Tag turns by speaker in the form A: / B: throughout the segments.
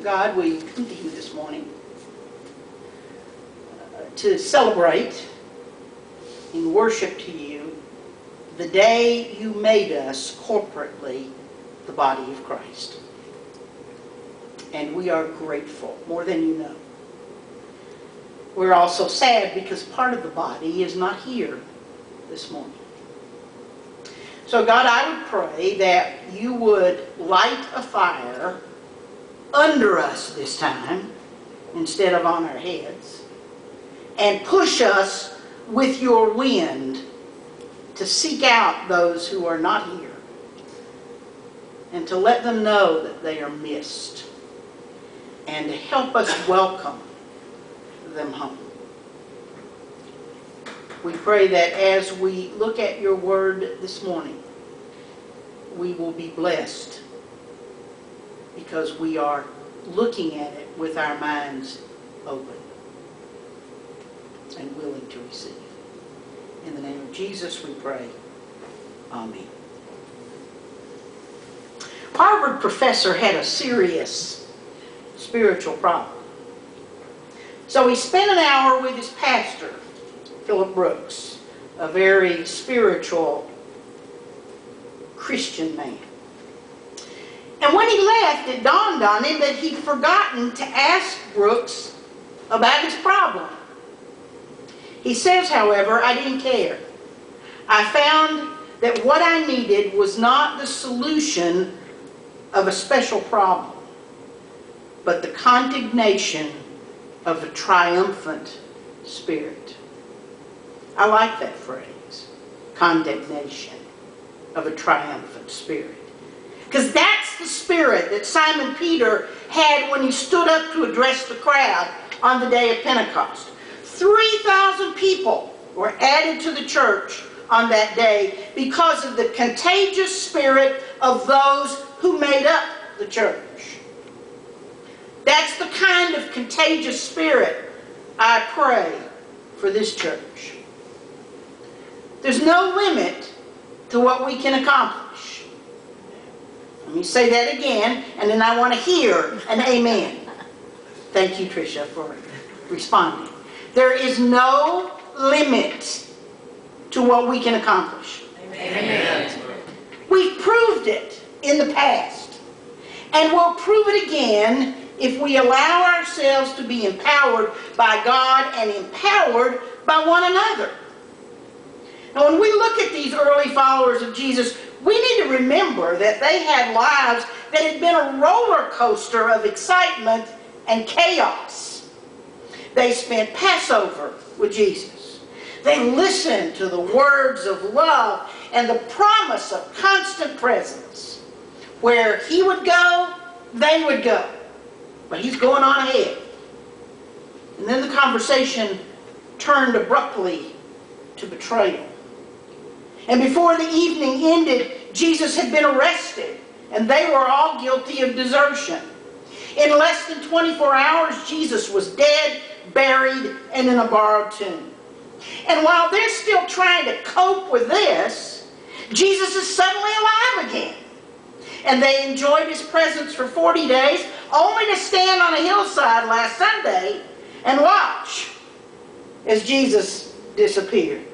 A: God, we come to you this morning to celebrate in worship to you the day you made us corporately the body of Christ. And we are grateful, more than you know. We're also sad because part of the body is not here this morning. So God, I would pray that you would light a fire under us this time, instead of on our heads, and push us with your wind to seek out those who are not here, and to let them know that they are missed, and to help us welcome them home. We pray that as we look at your word this morning, we will be blessed because we are looking at it with our minds open and willing to receive. In the name of Jesus we pray. Amen. Harvard professor had a serious spiritual problem. So he spent an hour with his pastor, Philip Brooks, a very spiritual Christian man. And when he left, it dawned on him that he'd forgotten to ask Brooks about his problem. He says, however, I didn't care. I found that what I needed was not the solution of a special problem, but the condemnation of a triumphant spirit. I like that phrase, condemnation of a triumphant spirit. Because that's the spirit that Simon Peter had when he stood up to address the crowd on the day of Pentecost. 3,000 people were added to the church on that day because of the contagious spirit of those who made up the church. That's the kind of contagious spirit I pray for this church. There's no limit to what we can accomplish. Let me say that again, and then I want to hear an amen. Thank you, Tricia, for responding. There is no limit to what we can accomplish.
B: Amen.
A: We've proved it in the past, and we'll prove it again if we allow ourselves to be empowered by God and empowered by one another. Now, when we look at these early followers of Jesus, we need to remember that they had lives that had been a roller coaster of excitement and chaos. They spent Passover with Jesus. They listened to the words of love and the promise of constant presence. Where he would go, they would go. But he's going on ahead. And then the conversation turned abruptly to betrayal. And before the evening ended, Jesus had been arrested, and they were all guilty of desertion. In less than 24 hours, Jesus was dead, buried, and in a borrowed tomb. And while they're still trying to cope with this, Jesus is suddenly alive again. And they enjoyed his presence for 40 days, only to stand on a hillside last Sunday and watch as Jesus disappeared.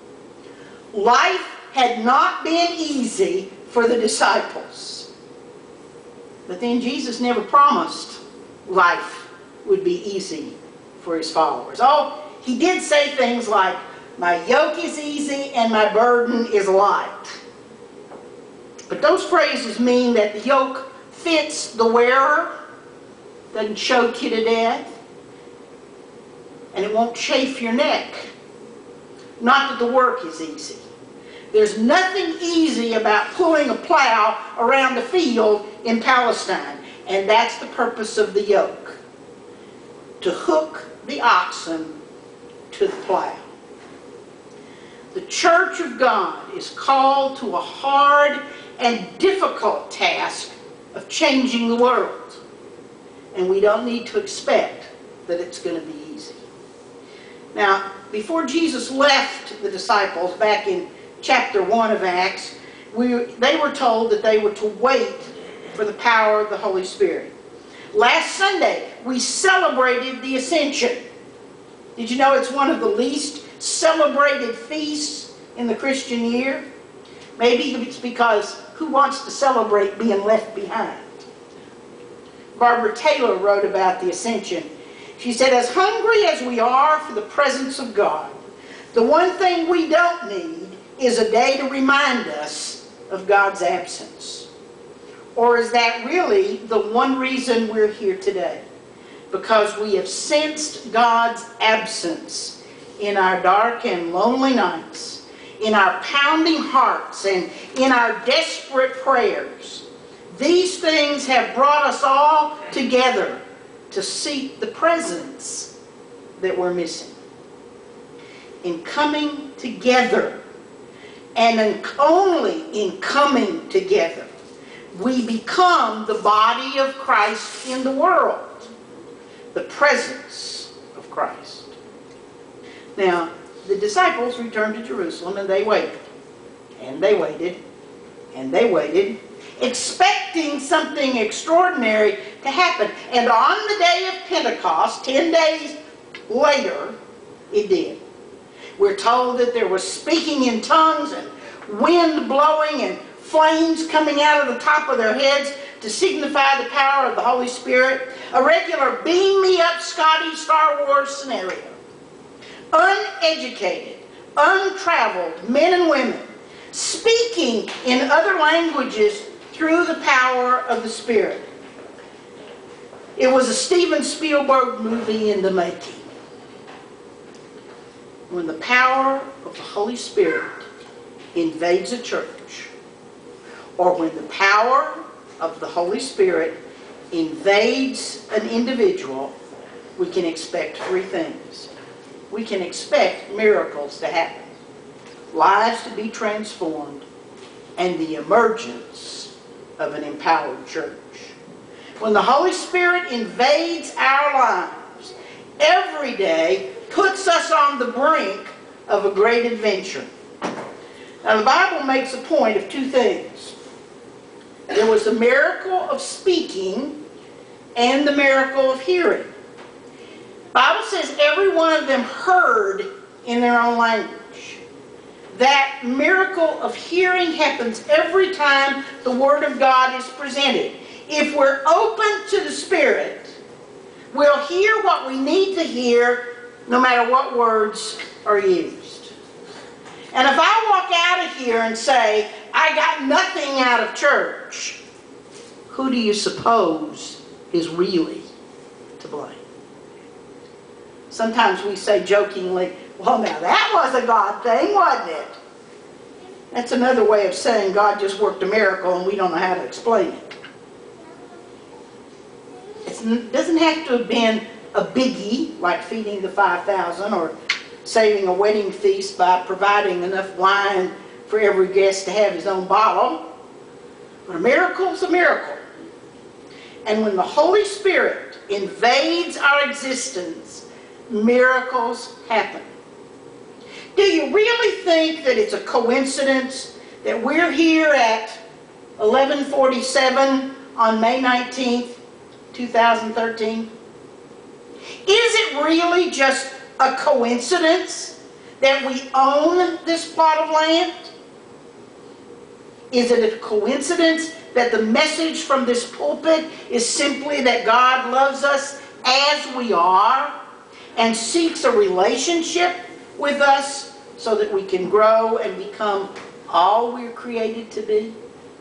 A: Life had not been easy for the disciples. But then Jesus never promised life would be easy for his followers. Oh, he did say things like, my yoke is easy and my burden is light. But those phrases mean that the yoke fits the wearer, doesn't choke you to death, and it won't chafe your neck. Not that the work is easy. There's nothing easy about pulling a plow around the field in Palestine. And that's the purpose of the yoke. To hook the oxen to the plow. The church of God is called to a hard and difficult task of changing the world. And we don't need to expect that it's going to be easy. Now, before Jesus left the disciples back in chapter 1 of Acts, they were told that they were to wait for the power of the Holy Spirit. Last Sunday, we celebrated the Ascension. Did you know it's one of the least celebrated feasts in the Christian year? Maybe it's because who wants to celebrate being left behind? Barbara Taylor wrote about the Ascension. She said, as hungry as we are for the presence of God, the one thing we don't need is a day to remind us of God's absence. Or is that really the one reason we're here today? Because we have sensed God's absence in our dark and lonely nights, in our pounding hearts, and in our desperate prayers. These things have brought us all together to seek the presence that we're missing. In coming together, and only in coming together, we become the body of Christ in the world, the presence of Christ. Now, the disciples returned to Jerusalem, and they waited, and they waited, and they waited, expecting something extraordinary to happen. And on the day of Pentecost, 10 days later, it did. We're told that there was speaking in tongues and wind blowing and flames coming out of the top of their heads to signify the power of the Holy Spirit. A regular beam me up Scotty Star Wars scenario. Uneducated, untraveled men and women speaking in other languages through the power of the Spirit. It was a Steven Spielberg movie in the making. When the power of the Holy Spirit invades a church, or when the power of the Holy Spirit invades an individual, we can expect three things. We can expect miracles to happen, lives to be transformed, and the emergence of an empowered church. When the Holy Spirit invades our lives, every day puts us on the brink of a great adventure. Now, the Bible makes a point of two things. There was the miracle of speaking and the miracle of hearing. The Bible says every one of them heard in their own language. That miracle of hearing happens every time the Word of God is presented. If we're open to the Spirit, we'll hear what we need to hear no matter what words are used. And if I walk out of here and say, I got nothing out of church, who do you suppose is really to blame? Sometimes we say jokingly, well, now that was a God thing, wasn't it? That's another way of saying God just worked a miracle and we don't know how to explain it. It doesn't have to have been a biggie, like feeding the 5,000 or saving a wedding feast by providing enough wine for every guest to have his own bottle. But a miracle is a miracle. And when the Holy Spirit invades our existence, miracles happen. Do you really think that it's a coincidence that we're here at 11:47 on May 19th, 2013? Is it really just a coincidence that we own this plot of land? Is it a coincidence that the message from this pulpit is simply that God loves us as we are and seeks a relationship with us so that we can grow and become all we're created to be?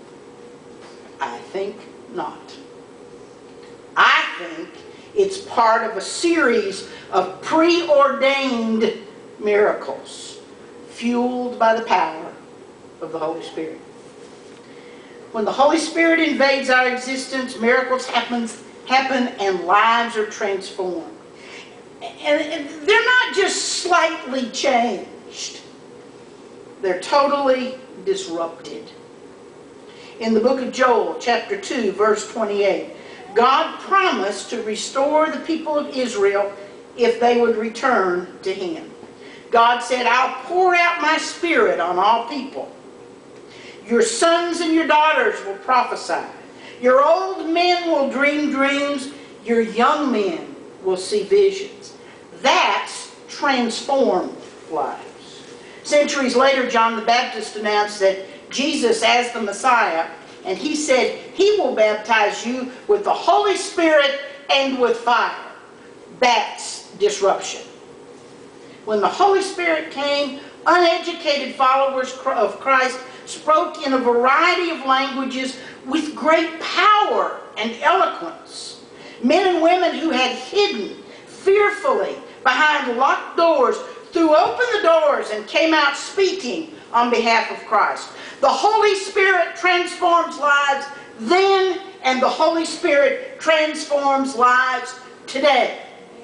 A: I think not. I think it's part of a series of preordained miracles fueled by the power of the Holy Spirit. When the Holy Spirit invades our existence, miracles happen and lives are transformed. And they're not just slightly changed. They're totally disrupted. In the book of Joel, chapter 2, verse 28, God promised to restore the people of Israel if they would return to Him. God said, I'll pour out my Spirit on all people. Your sons and your daughters will prophesy. Your old men will dream dreams. Your young men will see visions. That's transformed lives. Centuries later, John the Baptist announced that Jesus as the Messiah, and he said he will baptize you with the Holy Spirit and with fire. That's disruption. When the Holy Spirit came, uneducated followers of Christ spoke in a variety of languages with great power and eloquence. Men and women who had hidden fearfully behind locked doors threw open the doors and came out speaking on behalf of Christ. The Holy Spirit transforms lives then, and the Holy Spirit transforms lives today,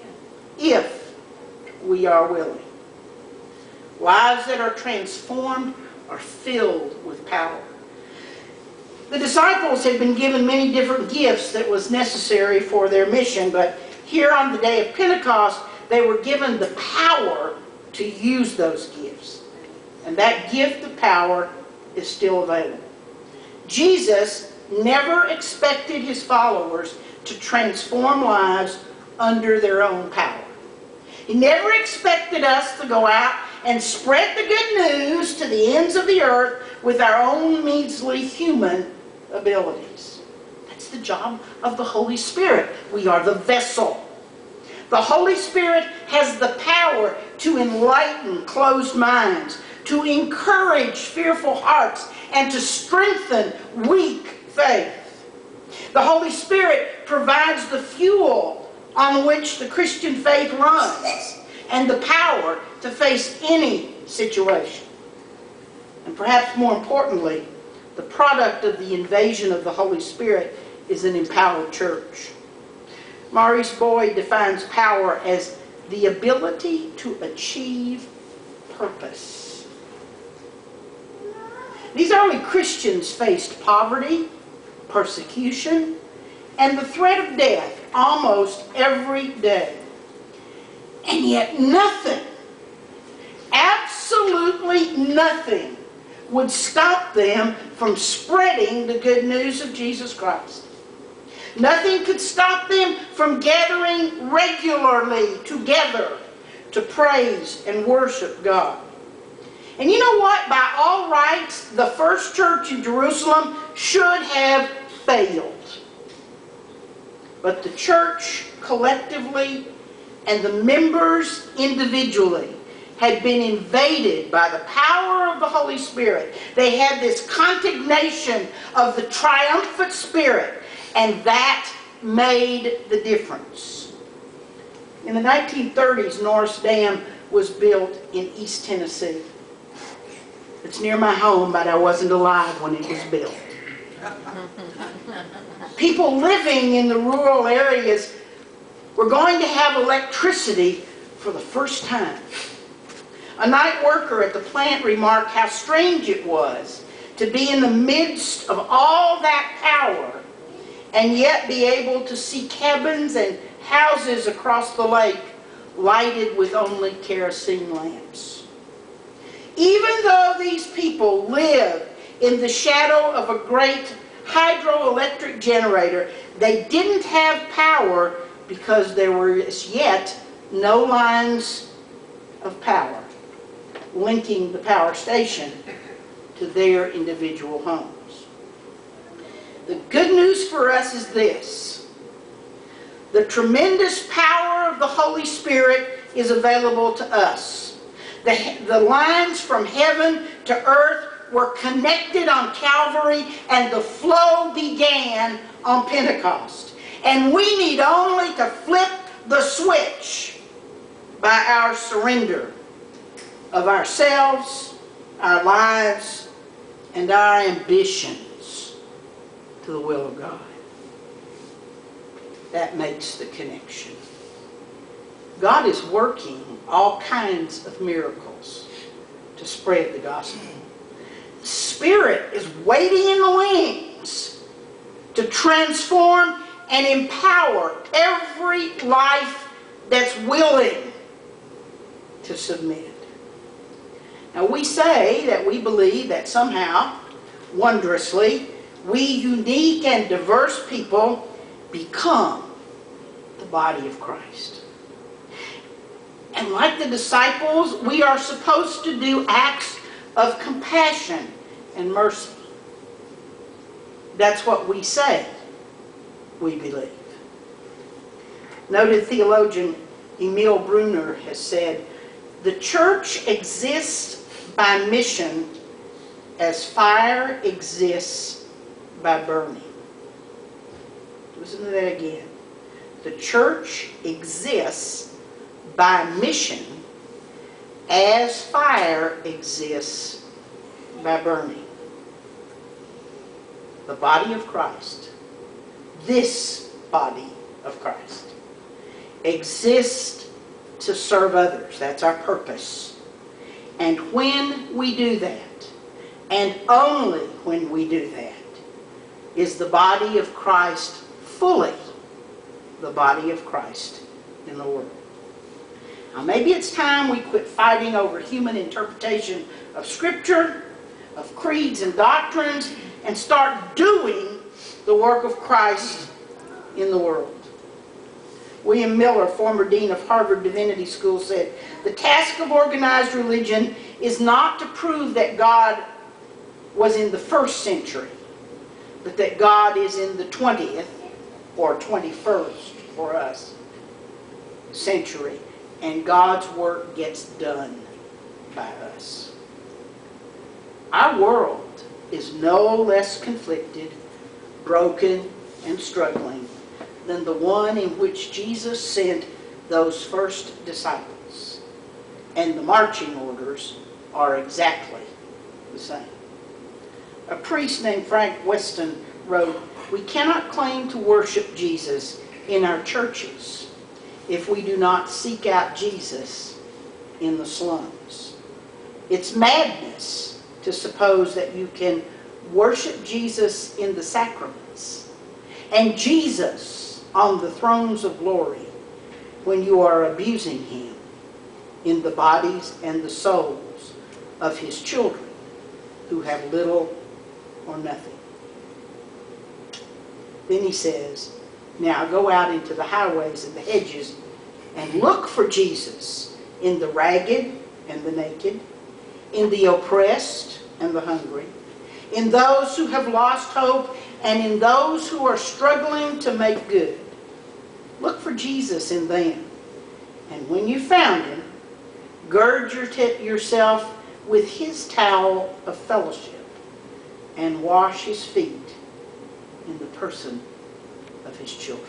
A: if we are willing. Lives that are transformed are filled with power. The disciples had been given many different gifts that was necessary for their mission, but here on the day of Pentecost, they were given the power to use those gifts. And that gift of power is still available. Jesus never expected his followers to transform lives under their own power. He never expected us to go out and spread the good news to the ends of the earth with our own measly human abilities. That's the job of the Holy Spirit. We are the vessel. The Holy Spirit has the power to enlighten closed minds, to encourage fearful hearts, and to strengthen weak faith. The Holy Spirit provides the fuel on which the Christian faith runs and the power to face any situation. And perhaps more importantly, the product of the invasion of the Holy Spirit is an empowered church. Maurice Boyd defines power as the ability to achieve purpose. These early Christians faced poverty, persecution, and the threat of death almost every day. And yet nothing, absolutely nothing, would stop them from spreading the good news of Jesus Christ. Nothing could stop them from gathering regularly together to praise and worship God. And you know what? By all rights, the first church in Jerusalem should have failed. But the church collectively and the members individually had been invaded by the power of the Holy Spirit. They had this contagion of the triumphant Spirit, and that made the difference. In the 1930s, Norris Dam was built in East Tennessee. It's near my home, but I wasn't alive when it was built. People living in the rural areas were going to have electricity for the first time. A night worker at the plant remarked how strange it was to be in the midst of all that power and yet be able to see cabins and houses across the lake lighted with only kerosene lamps. Even though these people lived in the shadow of a great hydroelectric generator, they didn't have power because there were as yet no lines of power linking the power station to their individual homes. The good news for us is this: the tremendous power of the Holy Spirit is available to us. The lines from heaven to earth were connected on Calvary, and the flow began on Pentecost. And we need only to flip the switch by our surrender of ourselves, our lives, and our ambitions to the will of God. That makes the connection. God is working all kinds of miracles to spread the gospel. The Spirit is waiting in the wings to transform and empower every life that's willing to submit. Now, we say that we believe that somehow, wondrously, we unique and diverse people become body of Christ. And like the disciples, we are supposed to do acts of compassion and mercy. That's what we say we believe. Noted theologian Emil Brunner has said, "The church exists by mission as fire exists by burning." Listen to that again. The church exists by mission as fire exists by burning. The body of Christ, this body of Christ, exists to serve others. That's our purpose. And when we do that, and only when we do that, is the body of Christ fully the body of Christ in the world. Now maybe it's time we quit fighting over human interpretation of Scripture, of creeds and doctrines, and start doing the work of Christ in the world. William Miller, former dean of Harvard Divinity School, said, "The task of organized religion is not to prove that God was in the 1st century, but that God is in the 20th or 21st for us century, and God's work gets done by us." Our world is no less conflicted, broken, and struggling than the one in which Jesus sent those first disciples. And the marching orders are exactly the same. A priest named Frank Weston wrote, "We cannot claim to worship Jesus in our churches if we do not seek out Jesus in the slums. It's madness to suppose that you can worship Jesus in the sacraments and Jesus on the thrones of glory when you are abusing Him in the bodies and the souls of His children who have little or nothing." Then he says, "Now go out into the highways and the hedges and look for Jesus in the ragged and the naked, in the oppressed and the hungry, in those who have lost hope, and in those who are struggling to make good. Look for Jesus in them. And when you found Him, gird yourself with His towel of fellowship and wash His feet in the person of His children."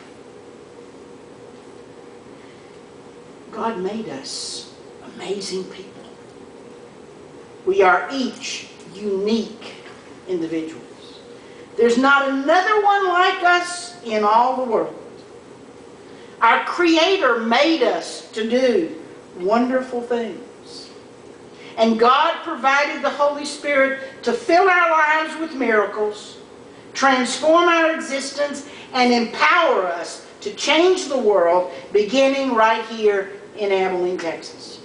A: God made us amazing people. We are each unique individuals. There's not another one like us in all the world. Our Creator made us to do wonderful things. And God provided the Holy Spirit to fill our lives with miracles, transform our existence, and empower us to change the world, beginning right here in Abilene, Texas.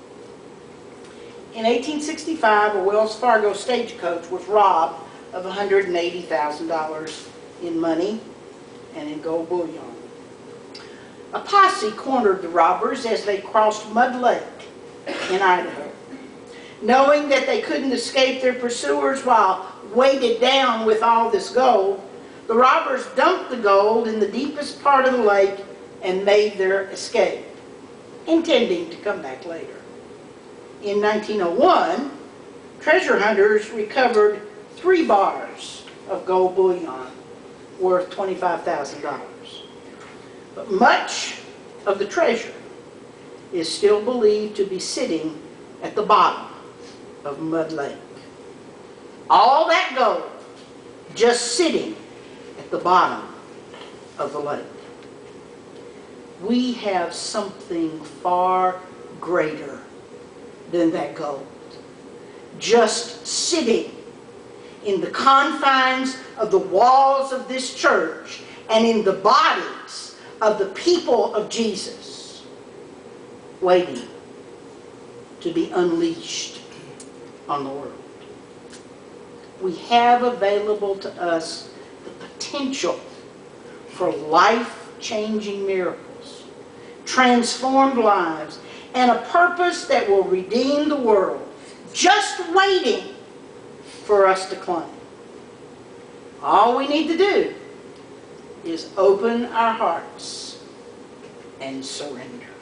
A: In 1865, a Wells Fargo stagecoach was robbed of $180,000 in money and in gold bullion. A posse cornered the robbers as they crossed Mud Lake in Idaho. Knowing that they couldn't escape their pursuers while weighted down with all this gold, the robbers dumped the gold in the deepest part of the lake and made their escape, intending to come back later. In 1901, treasure hunters recovered 3 bars of gold bullion worth $25,000. But much of the treasure is still believed to be sitting at the bottom of Mud Lake. All that gold just sitting at the bottom of the lake. We have something far greater than that gold, just sitting in the confines of the walls of this church and in the bodies of the people of Jesus, waiting to be unleashed on the world. We have available to us the potential for life life-changing miracles, transformed lives, and a purpose that will redeem the world, just waiting for us to claim. All we need to do is open our hearts and surrender.